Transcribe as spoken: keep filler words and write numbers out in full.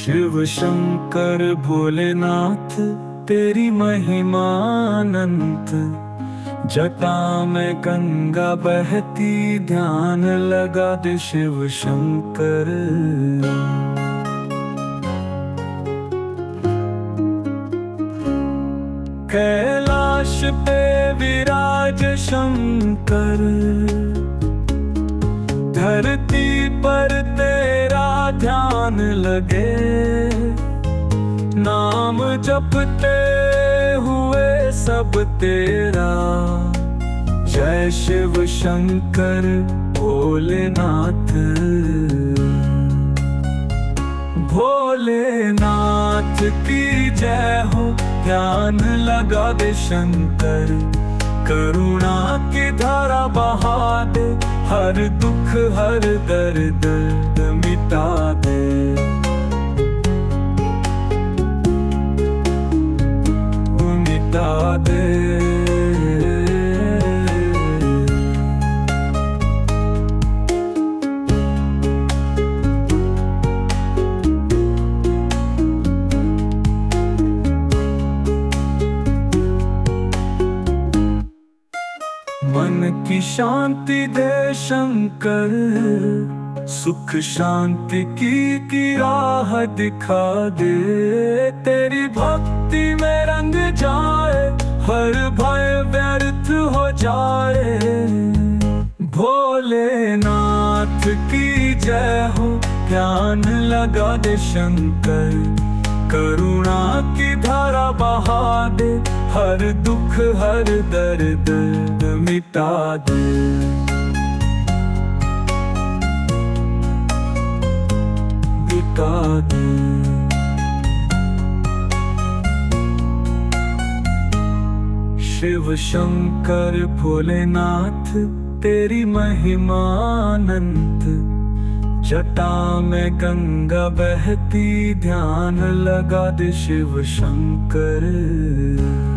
शिव शंकर भोलेनाथ तेरी महिमा अनंत। जटा में गंगा बहती ध्यान लगा दे शिव शंकर। कैलाश पे विराज शंकर, धरती पर तेरा ध्यान लगे। नाम जपते हुए सब तेरा, जय शिव शंकर भोलेनाथ। भोलेनाथ की जय हो, ध्यान लगा दे शंकर। करुणा की धारा बहा दे, हर दुख हर दर्द मिटा दे। मिटा दे। मन की शांति दे शंकर, सुख शांति की की राह दिखा दे। तेरी भक्ति में रंग जाए, हर भय व्यर्थ हो जाए। भोलेनाथ की जय हो, ध्यान लगा दे शंकर। करुणा की धारा बहा दे, हर दुख हर दर्द मिटा दे। मिटा दे। शिव शंकर भोलेनाथ तेरी महिमा अनंत। जटा में गंगा बहती ध्यान लगा दे शिव शंकर।